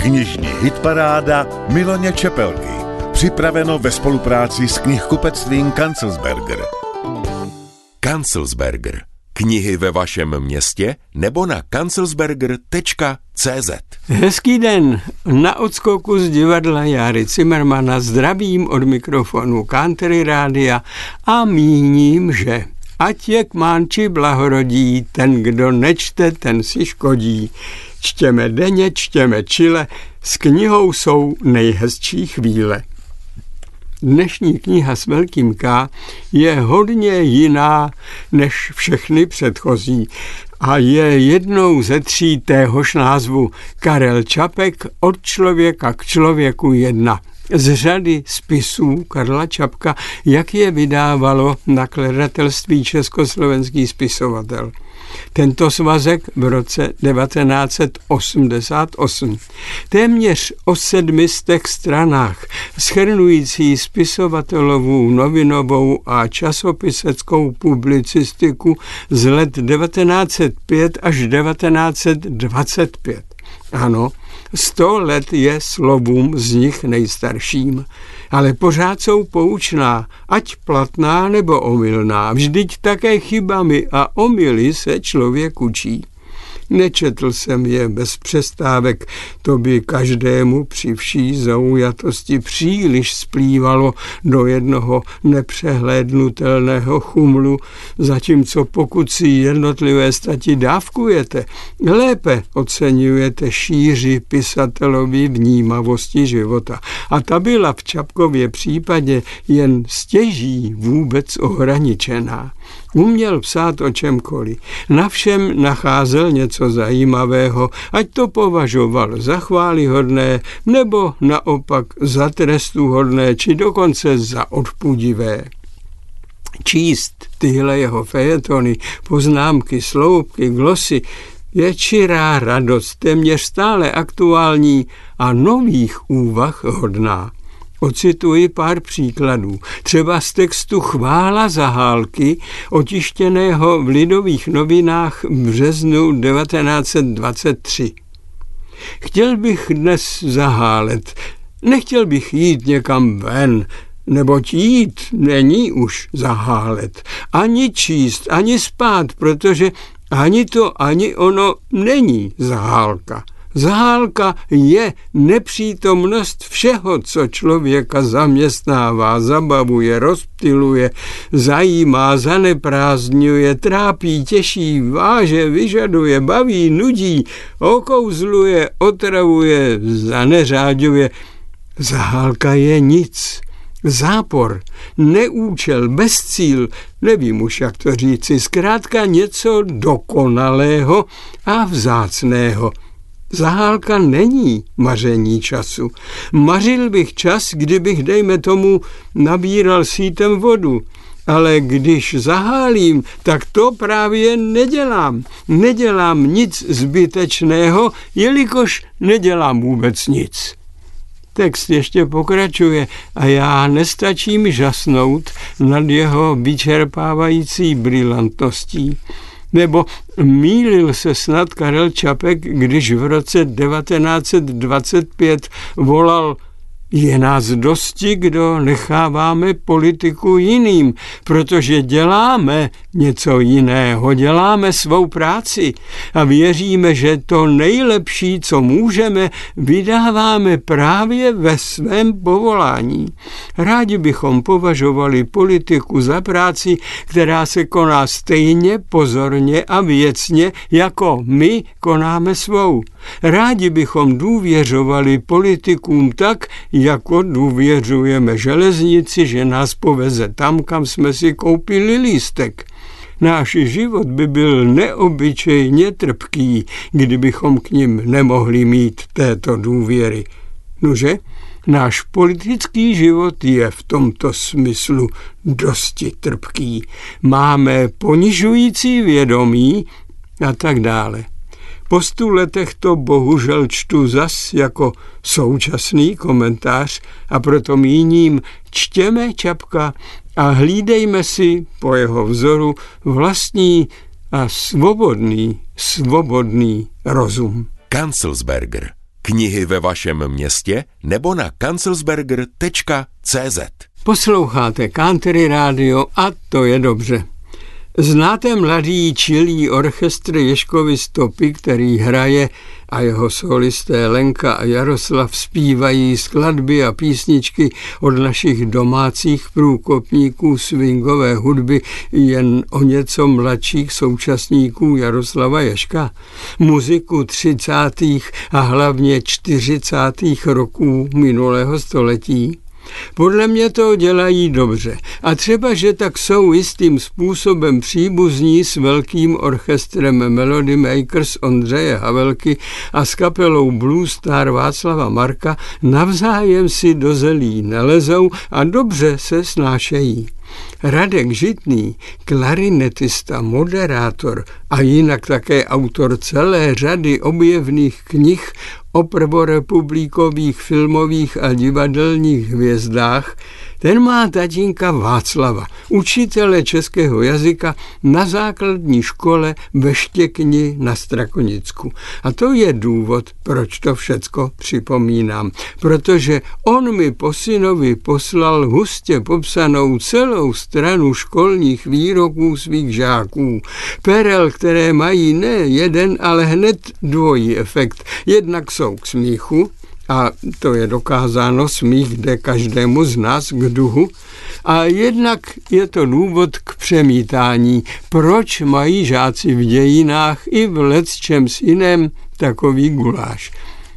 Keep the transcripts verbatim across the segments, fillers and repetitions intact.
Knižní hitparáda Miloně Čepelky. Připraveno ve spolupráci s knihkupectvím Kanzelsberger. Kanzelsberger. Knihy ve vašem městě nebo na kanzelsberger tečka cé zet. Hezký den. Na odskoku z divadla Járy Cimrmana zdravím od mikrofonu Country Rádia a míním, že ať je k mánči blahorodí, ten, kdo nečte, ten si škodí. Čtěme denně, čtěme čile, s knihou jsou nejhezčí chvíle. Dnešní kniha s velkým K je hodně jiná než všechny předchozí a je jednou ze tří téhož názvu Karel Čapek od člověka k člověku jedna. Z řady spisů Karla Čapka, jak je vydávalo nakladatelství Československý spisovatel. Tento svazek v roce devatenáct set osmdesát osm. Téměř o sedmistech stranách, shrnující spisovatelovou, novinovou a časopiseckou publicistiku z let devatenáct set pět až devatenáct set dvacet pět. Ano, sto let je slovům z nich nejstarším, ale pořád jsou poučná, ať platná nebo omylná. Vždyť také chybami a omyly se člověk učí. Nečetl jsem je bez přestávek, to by každému při vší zaujatosti příliš splývalo do jednoho nepřehlédnutelného chumlu, zatímco pokud si jednotlivé stati dávkujete, lépe oceňujete šíři pisatelovy vnímavosti života. A ta byla v Čapkově případě jen stěží vůbec ohraničená. Uměl psát o čemkoliv. Na všem nacházel něco zajímavého, ať to považoval za chvályhodné, nebo naopak za trestuhodné, či dokonce za odpudivé. Číst tyhle jeho fejetony, poznámky, sloupky, glosy je čirá radost, téměř stále aktuální a nových úvah hodná. Ocituji pár příkladů. Třeba z textu Chvála Zahálky, otištěného v Lidových novinách v březnu devatenáct set dvacet tři. Chtěl bych dnes zahálet, nechtěl bych jít někam ven, neboť jít není už zahálet. Ani číst, ani spát, protože ani to, ani ono není zahálka. Zahálka je nepřítomnost všeho, co člověka zaměstnává, zabavuje, rozptyluje, zajímá, zaneprázdňuje, trápí, těší, váže, vyžaduje, baví, nudí, okouzluje, otravuje, zaneřáďuje. Zahálka je nic. Zápor, neúčel, bezcíl, nevím už, jak to říci, zkrátka něco dokonalého a vzácného. Zahálka není maření času. Mařil bych čas, kdybych, dejme tomu, nabíral sítem vodu. Ale když zahálím, tak to právě nedělám. Nedělám nic zbytečného, jelikož nedělám vůbec nic. Text ještě pokračuje a já nestačím žasnout nad jeho vyčerpávající brilantností. Nebo mýlil se snad Karel Čapek, když v roce devatenáct set dvacet pět volal: je nás dosti, kdo necháváme politiku jiným, protože děláme něco jiného, děláme svou práci a věříme, že to nejlepší, co můžeme, vydáváme právě ve svém povolání. Rádi bychom považovali politiku za práci, která se koná stejně pozorně a věcně, jako my konáme svou. Rádi bychom důvěřovali politikům tak, jako důvěřujeme železnici, že nás poveze tam, kam jsme si koupili lístek. Náš život by byl neobyčejně trpký, kdybychom k nim nemohli mít této důvěry. Nože, náš politický život je v tomto smyslu dosti trpký. Máme ponižující vědomí a tak dále. Po stu letech to bohužel čtu zas jako současný komentář a proto míním, čtěme Čapka a hlídejme si po jeho vzoru vlastní a svobodný, svobodný rozum. Kanzelsberger. Knihy ve vašem městě nebo na kancelsberger tečka cé zet. Posloucháte Country Radio a to je dobře. Znáte mladý čilý orchestr Ježkovy stopy, který hraje a jeho solisté Lenka a Jaroslav zpívají skladby a písničky od našich domácích průkopníků swingové hudby jen o něco mladších současníků Jaroslava Ježka, muziku třicátých a hlavně čtyřicátých roků minulého století? Podle mě to dělají dobře a třeba, že tak jsou jistým způsobem příbuzní s velkým orchestrem Melody Makers Ondřeje Havelky a s kapelou Blue Star Václava Marka, navzájem si do zelí nelezou a dobře se snášejí. Radek Žitný, klarinetista, moderátor a jinak také autor celé řady objevných knih o prvorepublikových filmových a divadelních hvězdách, ten má tatínka Václava, učitele českého jazyka na základní škole ve Štěkni na Strakonicku. A to je důvod, proč to všecko připomínám. Protože on mi po synovi poslal hustě popsanou celou stranu školních výroků svých žáků. Perel, které mají ne jeden, ale hned dvojí efekt. Jednak jsou k smíchu, a to je dokázáno, smích jde každému z nás k duhu, a jednak je to důvod k přemítání, proč mají žáci v dějinách i v lecčems jiném takový guláš.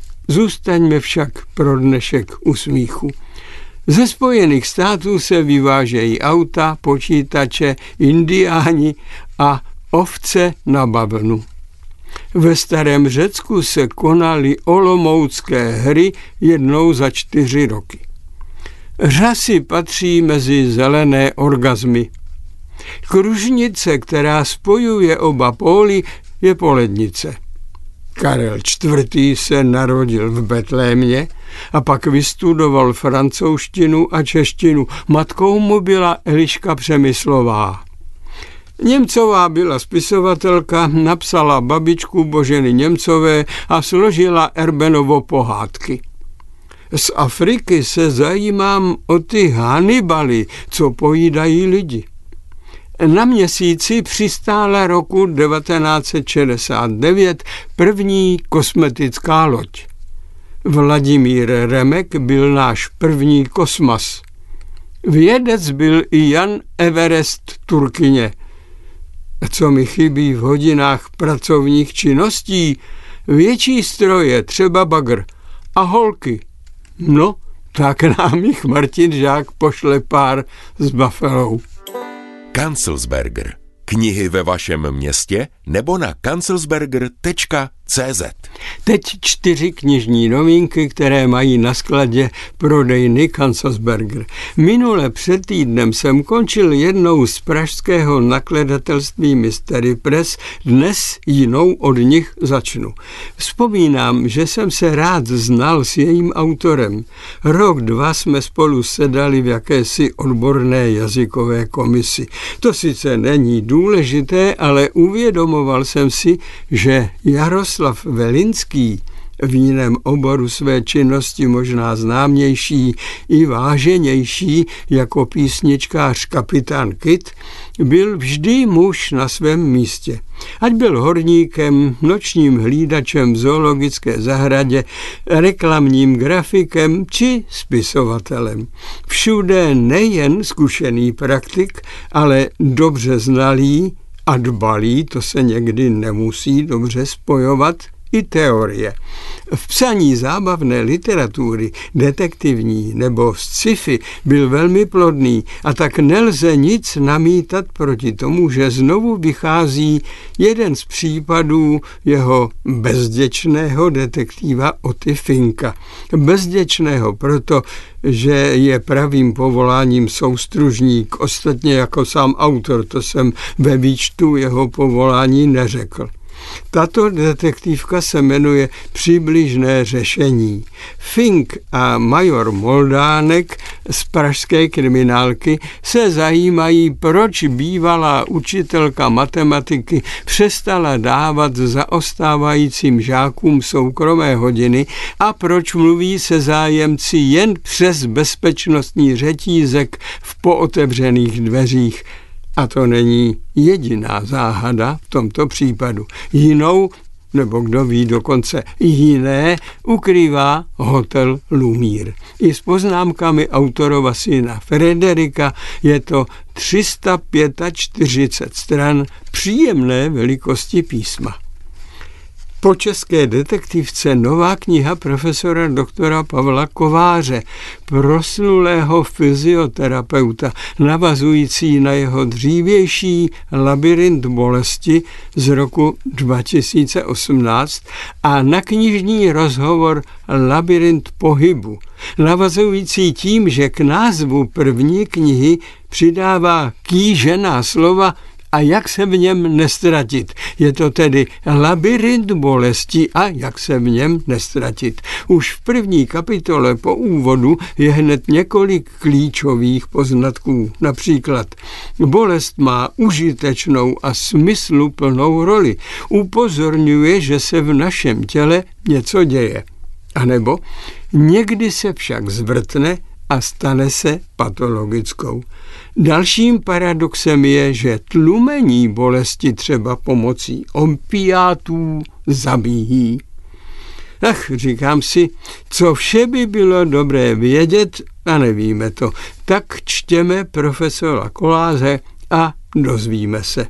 Zůstaňme však pro dnešek u smíchu. Ze Spojených států se vyvážejí auta, počítače, indiáni a ovce na bavlnu. Ve starém Řecku se konaly olomoucké hry jednou za čtyři roky. Řasy patří mezi zelené orgazmy. Kružnice, která spojuje oba póly, je polednice. Karel čtvrtý se narodil v Betlémě a pak vystudoval francouzštinu a češtinu. Matkou mu byla Eliška Přemyslová. Němcová byla spisovatelka, napsala Babičku Boženy Němcové a složila Erbenovo pohádky. Z Afriky se zajímám o ty Hannibaly, co pojídají lidi. Na Měsíci přistála roku devatenáct set šedesát devět první kosmetická loď. Vladimír Remek byl náš první kosmas. Vědec byl i Jan Everest Turkyně. Co mi chybí v hodinách pracovních činností? Větší stroje, třeba bagr. A holky. No, tak nám jich Martin Žák pošle pár s Buffalou. Kancelsberger. Knihy ve vašem městě nebo na kancelsberger tečka cé zet. Teď čtyři knižní novinky, které mají na skladě prodejny Kancelsberger. Minule před týdnem jsem končil jednou z pražského nakladatelství Mystery Press, dnes jinou od nich začnu. Vzpomínám, že jsem se rád znal s jejím autorem. Rok, dva jsme spolu sedali v jakési odborné jazykové komisi. To sice není důležité, ale uvědomoval jsem si, že Jaroslav Velinský, v jiném oboru své činnosti možná známější i váženější jako písničkář Kapitán Kit, byl vždy muž na svém místě. Ať byl horníkem, nočním hlídačem v zoologické zahradě, reklamním grafikem či spisovatelem. Všude nejen zkušený praktik, ale dobře znalý a dbalý, to se někdy nemusí dobře spojovat, i teorie. V psaní zábavné literatury, detektivní nebo sci-fi byl velmi plodný a tak nelze nic namítat proti tomu, že znovu vychází jeden z případů jeho bezděčného detektiva Oty Finka. Bezděčného proto, že je pravým povoláním soustružník, ostatně jako sám autor, to jsem ve výčtu jeho povolání neřekl. Tato detektivka se jmenuje Přibližné řešení. Fink a major Moldánek z pražské kriminálky se zajímají, proč bývalá učitelka matematiky přestala dávat zaostávajícím žákům soukromé hodiny a proč mluví se zájemci jen přes bezpečnostní řetízek v pootevřených dveřích. A to není jediná záhada v tomto případu. Jinou, nebo kdo ví dokonce jiné, ukrývá hotel Lumír. I s poznámkami autorova syna Frederika je to tři sta čtyřicet pět stran příjemné velikosti písma. Po české detektivce nová kniha profesora doktora Pavla Kováře, proslulého fyzioterapeuta, navazující na jeho dřívější Labyrint bolesti z roku dva tisíce osmnáct a na knižní rozhovor Labyrint pohybu, navazující tím, že k názvu první knihy přidává kýžená slova a jak se v něm nestratit. Je to tedy Labyrint bolesti a jak se v něm nestratit. Už v první kapitole po úvodu je hned několik klíčových poznatků. Například bolest má užitečnou a smysluplnou roli. Upozorňuje, že se v našem těle něco děje. A nebo někdy se však zvrtne a stane se patologickou. Dalším paradoxem je, že tlumení bolesti třeba pomocí opiátů zabíjí. Ach, říkám si, co vše by bylo dobré vědět a nevíme to. Tak čtěme profesora Kováře a dozvíme se.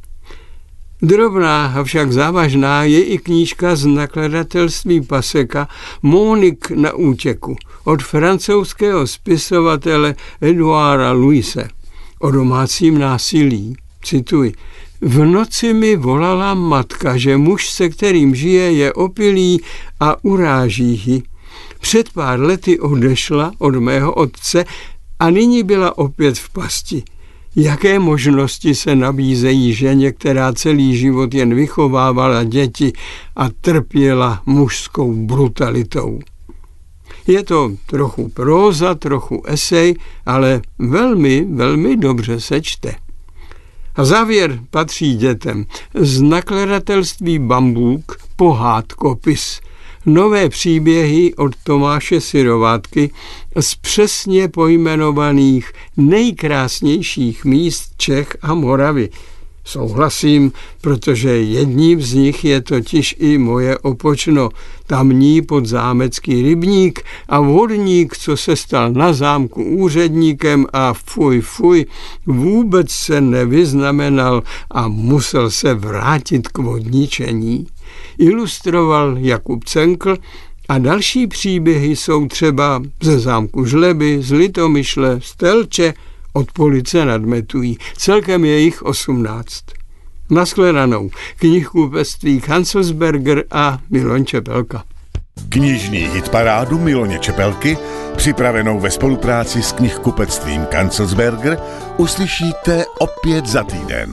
Drobná, avšak závažná je i knížka z nakladatelství Paseka Monik na útěku od francouzského spisovatele Edouarda Louise o domácím násilí. Cituji. V noci mi volala matka, že muž, se kterým žije, je opilý a uráží ji. Před pár lety odešla od mého otce a nyní byla opět v pasti. Jaké možnosti se nabízejí ženě, která celý život jen vychovávala děti a trpěla mužskou brutalitou? Je to trochu próza, trochu esej, ale velmi, velmi dobře se čte. A závěr patří dětem. Z nakladatelství Bambuk pohádkopis. Nové příběhy od Tomáše Syrovátky z přesně pojmenovaných nejkrásnějších míst Čech a Moravy. Souhlasím, protože jedním z nich je totiž i moje Opočno, tamní podzámecký rybník a vodník, co se stal na zámku úředníkem a fuj, fuj, vůbec se nevyznamenal a musel se vrátit k vodničení. Ilustroval Jakub Cenkl a další příběhy jsou třeba ze zámku Žleby, z Litomyšle, z Telče, od Police nad Metují. Celkem je jich osmnáct. Nashledanou. Knihkupectví Kanzelsberger a Miloň Čepelka. Knižní hitparádu Miloně Čepelky, připravenou ve spolupráci s knihkupectvím Kanzelsberger, uslyšíte opět za týden.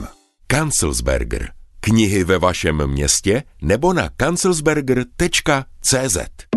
Kanzelsberger. Knihy ve vašem městě nebo na kanzelsberger tečka cé zet.